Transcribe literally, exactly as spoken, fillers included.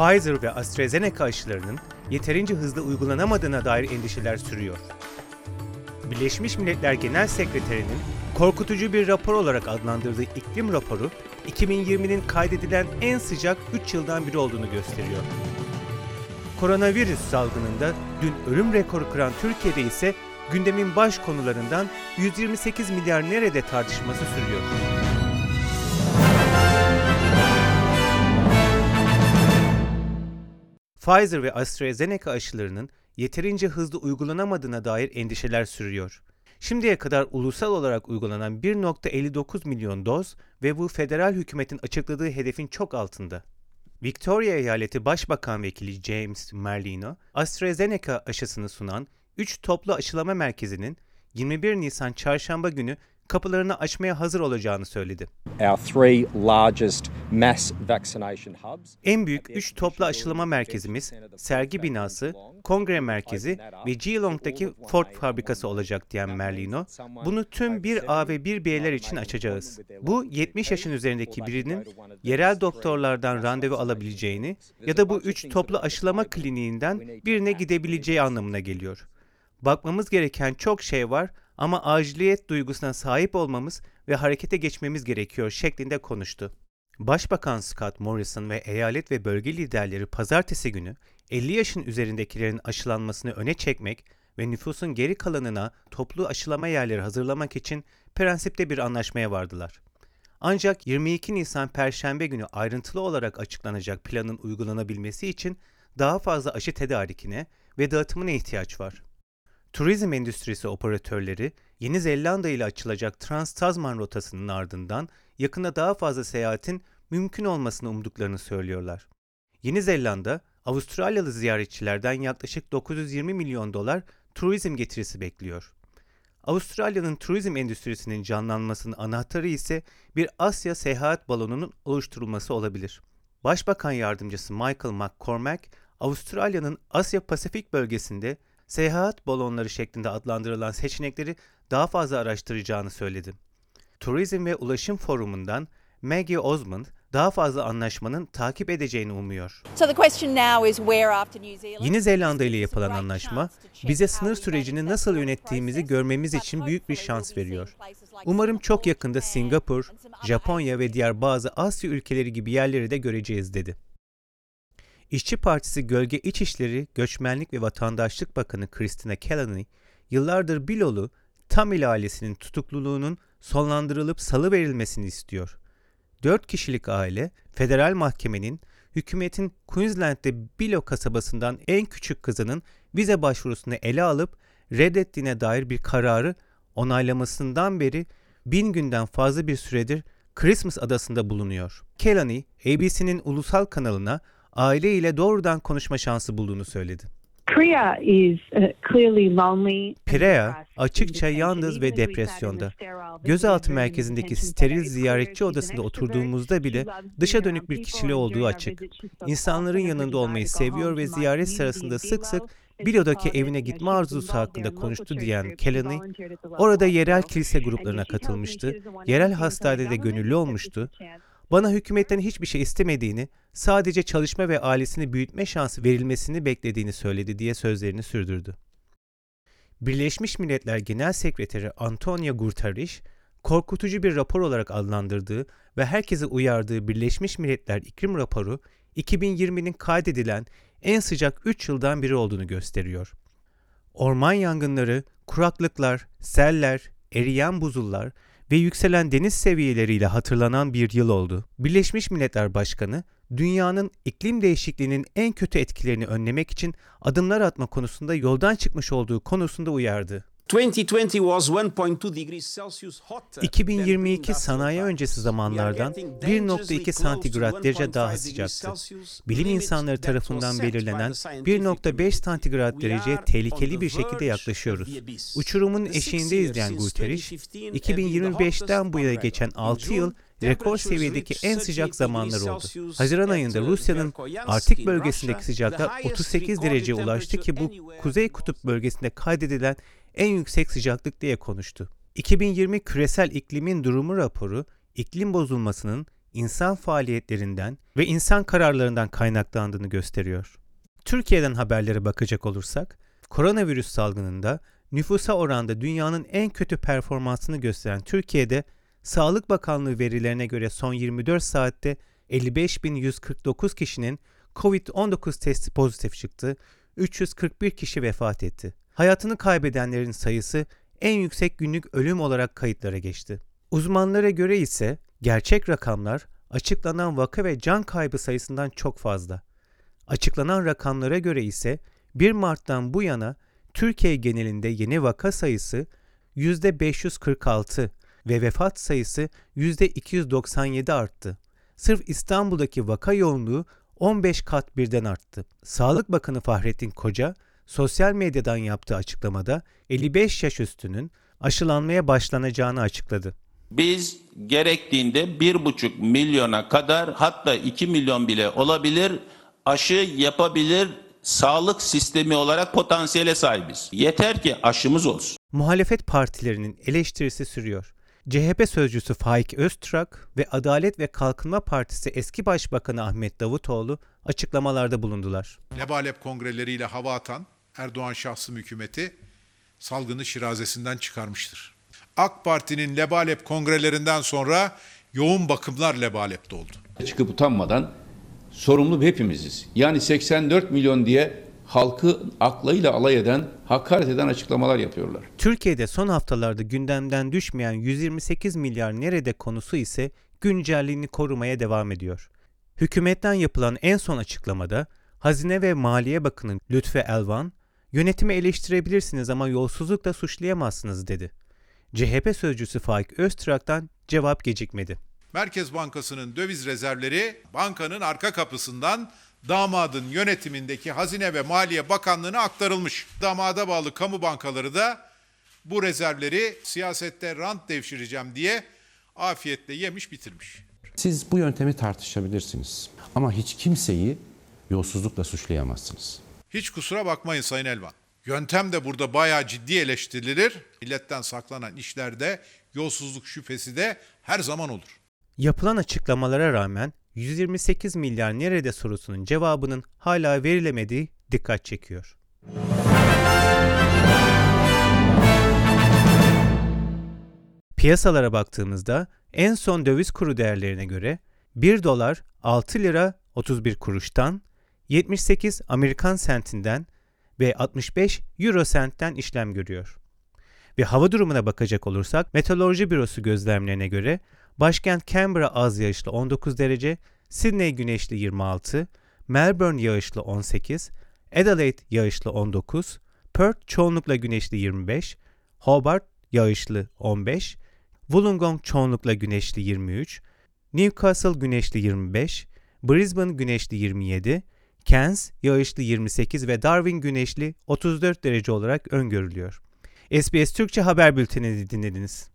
Pfizer ve AstraZeneca aşılarının yeterince hızlı uygulanamadığına dair endişeler sürüyor. Birleşmiş Milletler Genel Sekreteri'nin korkutucu bir rapor olarak adlandırdığı iklim raporu, iki bin yirminin kaydedilen en sıcak üç yıldan biri olduğunu gösteriyor. Koronavirüs salgınında dün ölüm rekoru kıran Türkiye'de ise gündemin baş konularından yüz yirmi sekiz milyar nerede tartışması sürüyor. Pfizer ve AstraZeneca aşılarının yeterince hızlı uygulanamadığına dair endişeler sürüyor. Şimdiye kadar ulusal olarak uygulanan bir virgül elli dokuz milyon doz ve bu federal hükümetin açıkladığı hedefin çok altında. Victoria Eyaleti Başbakan Vekili James Merlino, AstraZeneca aşısını sunan üç toplu aşılama merkezinin yirmi bir Nisan Çarşamba günü kapılarını açmaya hazır olacağını söyledi. Our three largest mass vaccination hubs. En büyük üç toplu aşılama merkezimiz sergi binası, kongre merkezi ve Geelong'daki Ford fabrikası olacak diyen Merlino, bunu tüm bir A ve bir B'ler için açacağız. Bu yetmiş yaşın üzerindeki birinin yerel doktorlardan randevu alabileceğini ya da bu üç toplu aşılama kliniğinden birine gidebileceği anlamına geliyor. Bakmamız gereken çok şey var ama aciliyet duygusuna sahip olmamız ve harekete geçmemiz gerekiyor şeklinde konuştu. Başbakan Scott Morrison ve eyalet ve bölge liderleri pazartesi günü elli yaşın üzerindekilerin aşılanmasını öne çekmek ve nüfusun geri kalanına toplu aşılama yerleri hazırlamak için prensipte bir anlaşmaya vardılar. Ancak yirmi iki Nisan Perşembe günü ayrıntılı olarak açıklanacak planın uygulanabilmesi için daha fazla aşı tedarikine ve dağıtımına ihtiyaç var. Turizm endüstrisi operatörleri, Yeni Zelanda ile açılacak Trans-Tasman rotasının ardından yakında daha fazla seyahatin mümkün olmasını umduklarını söylüyorlar. Yeni Zelanda, Avustralyalı ziyaretçilerden yaklaşık dokuz yüz yirmi milyon dolar turizm getirisi bekliyor. Avustralya'nın turizm endüstrisinin canlanmasının anahtarı ise bir Asya seyahat balonunun oluşturulması olabilir. Başbakan Yardımcısı Michael McCormack, Avustralya'nın Asya-Pasifik bölgesinde seyahat balonları şeklinde adlandırılan seçenekleri daha fazla araştıracağını söyledi. Turizm ve Ulaşım Forumu'ndan Maggie Osmond daha fazla anlaşmanın takip edeceğini umuyor. Yeni Zelanda ile yapılan anlaşma, bize sınır sürecini nasıl yönettiğimizi görmemiz için büyük bir şans veriyor. Umarım çok yakında Singapur, Japonya ve diğer bazı Asya ülkeleri gibi yerleri de göreceğiz dedi. İşçi Partisi Gölge İçişleri, Göçmenlik ve Vatandaşlık Bakanı Christina Keelaney, yıllardır bilolu Tamil ailesinin tutukluluğunun sonlandırılıp salıverilmesini istiyor. Dört kişilik aile, federal mahkemenin, hükümetin Queensland'de Bilo kasabasından en küçük kızının vize başvurusunu ele alıp reddettiğine dair bir kararı onaylamasından beri bin günden fazla bir süredir Christmas adasında bulunuyor. Keelaney, A B C'nin ulusal kanalına aile ile doğrudan konuşma şansı bulduğunu söyledi. Priya is uh, clearly lonely. Priya açıkça yalnız ve depresyonda. Gözaltı merkezindeki steril ziyaretçi odasında oturduğumuzda bile dışa dönük bir kişiliği olduğu açık. İnsanların yanında olmayı seviyor ve ziyaret sırasında sık sık Bilo'daki evine gitme arzusu hakkında konuştu diyen Keelaney, orada yerel kilise gruplarına katılmıştı, yerel hastanede gönüllü olmuştu. Bana hükümetten hiçbir şey istemediğini, sadece çalışma ve ailesini büyütme şansı verilmesini beklediğini söyledi diye sözlerini sürdürdü. Birleşmiş Milletler Genel Sekreteri Antonio Guterres, korkutucu bir rapor olarak adlandırdığı ve herkese uyardığı Birleşmiş Milletler İklim Raporu, iki bin yirminin kaydedilen en sıcak üç yıldan biri olduğunu gösteriyor. Orman yangınları, kuraklıklar, seller, eriyen buzullar ve yükselen deniz seviyeleriyle hatırlanan bir yıl oldu. Birleşmiş Milletler Başkanı, dünyanın iklim değişikliğinin en kötü etkilerini önlemek için adımlar atma konusunda yoldan çıkmış olduğu konusunda uyardı. iki bin yirmi iki sanayi öncesi zamanlardan bir virgül iki santigrat derece daha sıcaktı. Bilim insanları tarafından belirlenen bir virgül beş santigrat dereceye tehlikeli bir şekilde yaklaşıyoruz. Uçurumun eşiğindeyiz diyen Guterres, iki bin yirmi beşten bu yana geçen altı yıl rekor seviyedeki en sıcak zamanlar oldu. Haziran ayında Rusya'nın Arktik bölgesindeki sıcaklık otuz sekiz dereceye ulaştı ki bu Kuzey Kutup bölgesinde kaydedilen en yüksek sıcaklık diye konuştu. iki bin yirmi Küresel İklimin Durumu raporu, iklim bozulmasının insan faaliyetlerinden ve insan kararlarından kaynaklandığını gösteriyor. Türkiye'den haberlere bakacak olursak, koronavirüs salgınında nüfusa oranda dünyanın en kötü performansını gösteren Türkiye'de, Sağlık Bakanlığı verilerine göre son yirmi dört saatte elli beş bin yüz kırk dokuz kişinin kovid on dokuz testi pozitif çıktı, üç yüz kırk bir kişi vefat etti. Hayatını kaybedenlerin sayısı en yüksek günlük ölüm olarak kayıtlara geçti. Uzmanlara göre ise gerçek rakamlar açıklanan vaka ve can kaybı sayısından çok fazla. Açıklanan rakamlara göre ise bir Mart'tan bu yana Türkiye genelinde yeni vaka sayısı yüzde beş yüz kırk altı ve vefat sayısı yüzde iki yüz doksan yedi arttı. Sırf İstanbul'daki vaka yoğunluğu on beş kat birden arttı. Sağlık Bakanı Fahrettin Koca, sosyal medyadan yaptığı açıklamada elli beş yaş üstünün aşılanmaya başlanacağını açıkladı. Biz gerektiğinde bir buçuk milyona kadar, hatta iki milyon bile olabilir, aşı yapabilir sağlık sistemi olarak potansiyele sahibiz. Yeter ki aşımız olsun. Muhalefet partilerinin eleştirisi sürüyor. C H P sözcüsü Faik Öztürk ve Adalet ve Kalkınma Partisi eski Başbakanı Ahmet Davutoğlu açıklamalarda bulundular. Lebalep kongreleriyle hava atan Erdoğan şahsım hükümeti salgını şirazesinden çıkarmıştır. AK Parti'nin Lebalep kongrelerinden sonra yoğun bakımlar Lebalep'te oldu. Çıkıp utanmadan sorumlu hepimiziz. Yani seksen dört milyon diye halkı aklıyla alay eden, hakaret eden açıklamalar yapıyorlar. Türkiye'de son haftalarda gündemden düşmeyen yüz yirmi sekiz milyar nerede konusu ise güncelliğini korumaya devam ediyor. Hükümetten yapılan en son açıklamada Hazine ve Maliye Bakanı Lütfi Elvan, "Yönetimi eleştirebilirsiniz ama yolsuzlukla suçlayamazsınız" dedi. C H P sözcüsü Faik Öztürk'ten cevap gecikmedi. Merkez Bankası'nın döviz rezervleri bankanın arka kapısından damadın yönetimindeki Hazine ve Maliye Bakanlığı'na aktarılmış. Damada bağlı kamu bankaları da bu rezervleri siyasette rant devşireceğim diye afiyetle yemiş bitirmiş. Siz bu yöntemi tartışabilirsiniz ama hiç kimseyi yolsuzlukla suçlayamazsınız. Hiç kusura bakmayın Sayın Elvan. Yöntem de burada bayağı ciddi eleştirilir. Milletten saklanan işlerde yolsuzluk şüphesi de her zaman olur. Yapılan açıklamalara rağmen yüz yirmi sekiz milyar nerede sorusunun cevabının hala verilemediği dikkat çekiyor. Piyasalara baktığımızda en son döviz kuru değerlerine göre bir dolar altı lira otuz bir kuruştan, yetmiş sekiz Amerikan sentinden ve altmış beş euro sentten işlem görüyor. Ve hava durumuna bakacak olursak Meteoroloji Bürosu gözlemlerine göre başkent Canberra az yağışlı on dokuz derece, Sydney güneşli yirmi altı, Melbourne yağışlı on sekiz, Adelaide yağışlı on dokuz, Perth çoğunlukla güneşli yirmi beş, Hobart yağışlı on beş, Wollongong çoğunlukla güneşli yirmi üç, Newcastle güneşli yirmi beş, Brisbane güneşli yirmi yedi, Cairns yağışlı yirmi sekiz ve Darwin güneşli otuz dört derece olarak öngörülüyor. S B S Türkçe haber bültenini dinlediniz.